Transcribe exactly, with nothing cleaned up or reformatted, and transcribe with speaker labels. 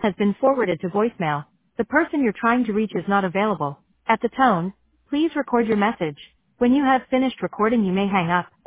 Speaker 1: has been forwarded to voicemail. The person you're trying to reach is not available. At the tone, please record your message. When you have finished recording, you may hang up.